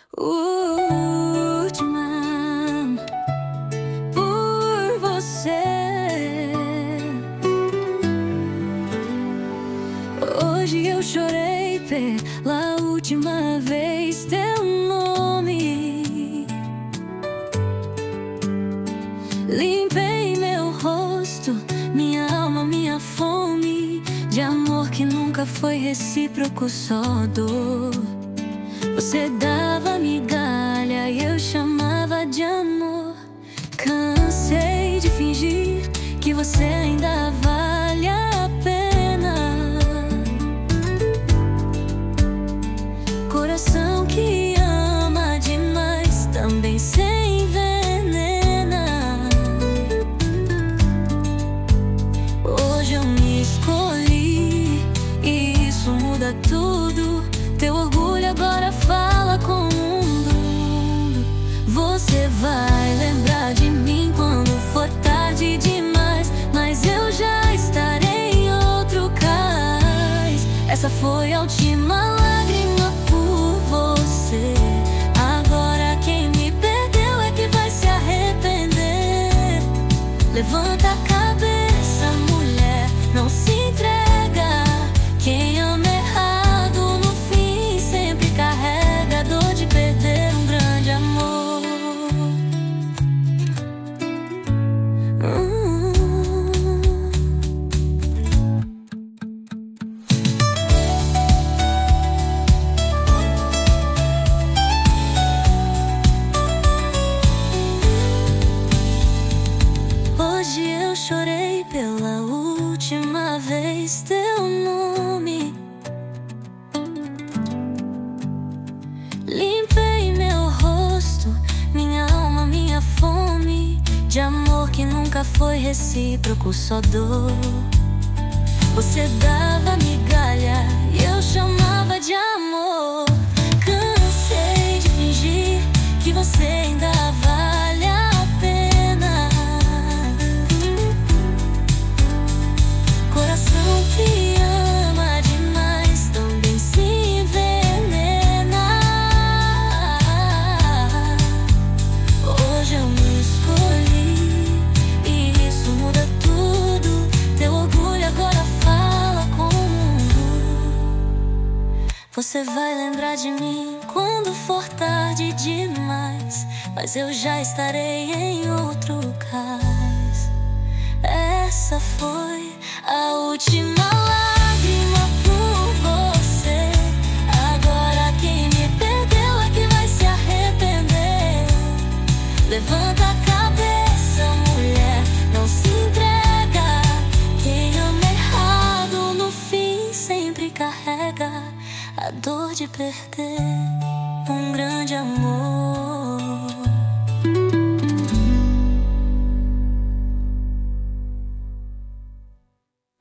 Última por você. Hoje eu chorei pela última vez teu nome. Limpei meu rosto, minha alma, minha fome de amor que nunca foi recíproco, só dor. Você dava migalha e eu chamava de amor. Cansei de fingir que você ainda vale a pena. Coração que ama demais também se envenena. Hoje eu me escolhi e isso muda tudo. Teu orgulho agora fala com o mundo. Você vai lembrar de mim quando for tarde demais, mas eu já estarei em outro cais. Essa foi a última lágrima por você. Agora quem me perdeu é que vai se arrepender. Levanta a cabeça, mulher, não se entrega. Quem ama errado no fim sempre carrega a dor de perder um grande amor. Hoje eu chorei pela última vez teu nome. Limpei meu rosto, minha alma, minha fome de amor que nunca foi recíproco, só dor. Você dava migalha e eu chamava de amor. Cansei de fingir que você ainda vale a pena. Coração que ama demais também se envenena. Hoje eu me escolhi e isso muda tudo. Teu orgulho agora fala com o mundo. Você vai lembrar de mim quando for tarde demais, mas eu já estarei em outro cais. Essa foi a última lágrima por você. Agora quem me perdeu é que vai se arrepender. Levanta a cabeça, mulher, não se entrega. Quem ama errado no fim sempre carrega a dor de perder um grande amor.